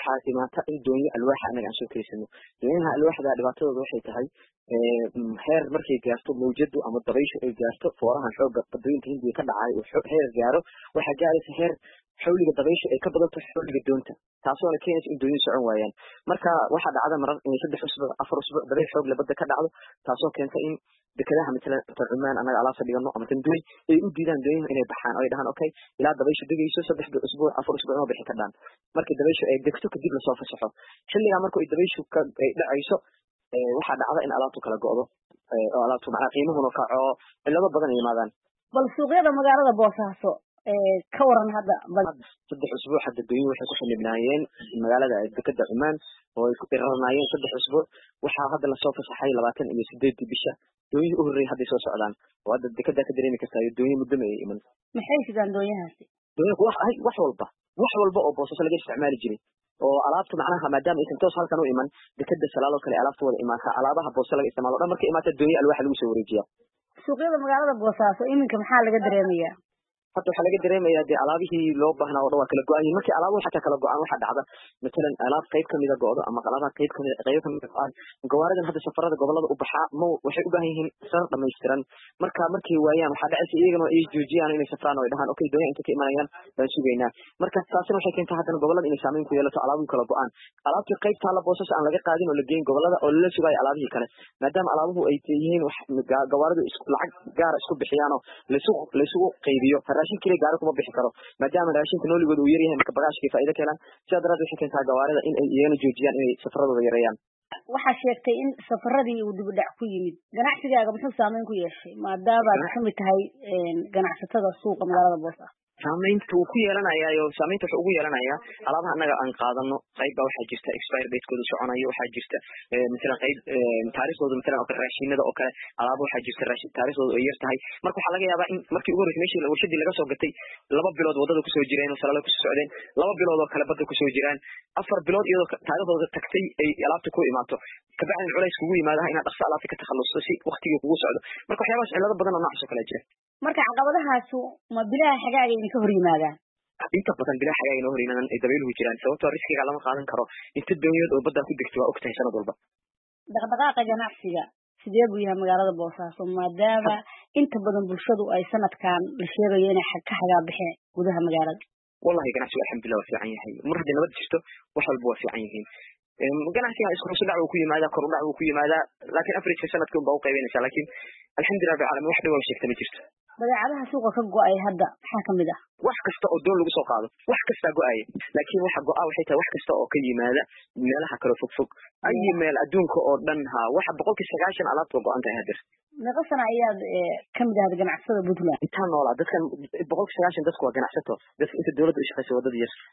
waxaa imaata in doonyo alwaax anaga aan soo kaysano doonyaha alwaaxda dhibaatadooda waxay tahay heer markay gaarto mawjadu ama dabayshu ay gaarto foorahan xooga badooyinka hindiga ka dhacay oo heer gaaro waxaa gaaraysa heer xawliga dabayshu ay ka badato xawliga doonta taasoo keenaysa in doonyo socon waayaan marka waxaa dhacda marar in 3 usbuuc 4 usbuuc dabayl xoog leh badda ka dhacdo taasoo keenta in dekadaha midna Cumaan anaga alaabta dhigano ama tanduuy ay u diidaan doonyaha inay baxaan oo ay dhahaan okay ilaa dabayshu degayso 3 usbuuc 4 usbuuc oo bixi ka dhaan markii dabayshu ay degto kadib la soo fasaxo xilliga markuu dabayshu ka dhacayso waxaa dhacda in alaabtu kala go'do oo alaabtu macna qiimuhuna kaco cilado badan yimaadaan bal suuqyada magaalada Boosaaso ka waran hadda 3 usbuuc hadda doonyo waxay ku xilibnaayeen magaalada dekada Cumaan oo ay ku irarnaayeen 3 usbuuc waxaa hadda la soo fasaxay 28 bisha doonyo u horeeyay hadda soo socdaan oo hadda dekada ka dareemi kartaa doonyo muddo ay iman maxay sidaan doonyahaasi doonyo wax walba oo Boosaaso laga isticmaali jiray oo alaabtu macnaha maadaama ay toos halkan u iman dekada salaalo kale alaabtu wada imaata alaabaha Boosaaso laga isticmaalo dhan markay imaata doonyo alwaax lagu soo wareejiyo suuqyada magaalada Boosaaso iminka maxaa laga dareemayaa hadda waxa laga dareemayaa alaabihii loo baahnaa oo waa kala go'ay markii alaabuhu xataa kala go'an waxa dhacda midalan alaab qayb kamid ah go'do ama qalaba qayb kamid ah gawaaridan hadda safarada gobolada u baxaa waxay u baahan yihiin sar dhameystiran markii waayaan waxa dhacaysa iyagana ay joojiyaan inay safraan oo ay dhahaan okay doonyo inta ka imanayaan baan sugeynaa marka taasina waxay keentaa hadda gobolada inay saameyn ku yeelato alaabuhu kala go'an alaabtii qaybta la Boosaaso aan laga qaadin oo la geeyin gobolada oo la sugayo alaabihii kale maadaama alaabuhu ay yihiin wax gawaaridu lacag gaar isku bixiyaan oo la isugu qaybiyo raashin kale gaar kuma bixi karo maadaama raashinka nooligooda uu yar yahay marka bagaashka faa'iido ka helaan sida daraad waxay keentaa gawaarida in ay iyana joojiyaan inay safaradooda yareeyaan waxa sheegtay in safaradii uu dib u dhac ku yimid ganacsigaaga muxuu saameyn ku yeeshay maadaama aad kamid tahay ganacsatada suuqa magaalada Boosaaso saameyntu ku yeelanayaa saameynta wuxuu ugu yeelanayaa alaabaha anaga aan qaadano qayba waxa jirta expire date koodu soconayo waxa jirta midna qayb taariikhdooda midna oo raashinada oo kale alaabo waxa jirta raashin taariikhdooda ay yar tahay marka waxa laga yaabaa in markii ugu horeysay meeshii warshadii laga soo gatay 2 bilood wadada ku soo jireen oo salaalo ku socdeen 2 bilood oo kale badda ku soo jiraan 4 bilood iyadoo taariikhdooda tagtay ay alaabta ku imaato kabacdi culays kugu yimaada inaad dhaqso alaabta ka takhalusto si waqtiga kugu socdo marka waxyaabahaas cilado badan oo noocaas kale jira marka caqabadahaas ma bilaha xagaaga in ka hor yimaadaan inta badan bilaha xagaaga inoo hor yimaadaan ay dabayluhu jiraan sababtoo riskiga lama qaadan karo inta doonyood oo badda ku degto waa ogtahay sanad walba dhaqdhaqaaqa ganacsiga sidee buu yahay magaalada Boosaaso maadaama inta badan bulshadu ay sanadkan la sheegayo inay ka xagaa bixeen gudaha magaalada wallahi ganacsiga alxamdulillah waa fiican yahay mar haddii nabad jirto wax walba waa fiican yihiin ganacsiga isku soo dhac uu ku yimaada kor u dhac uu ku yimaada laakiin average sanadkan baa u qaybanaysa laakiin alxamdulillah rabbil alamin wax dhaw sheegtay ma jirto badeecadaha suuqa ka go'ay hadda maxaa kamid ah wax kasta oo doon lagu soo qaado wax kasta go'ay laakiin waxa go'a waxay tahay wax kasta oo ka yimaada meelaha kala fog ay meel adduunka oo dhan waxa 190 alaabta go'an tahay hadda meeqa sana ayaad kamid ah ganacsatada Puntland inta noolaa dadkan 190 dadku waa ganacsato dadka inta dawladda u shaqeyso wadada yar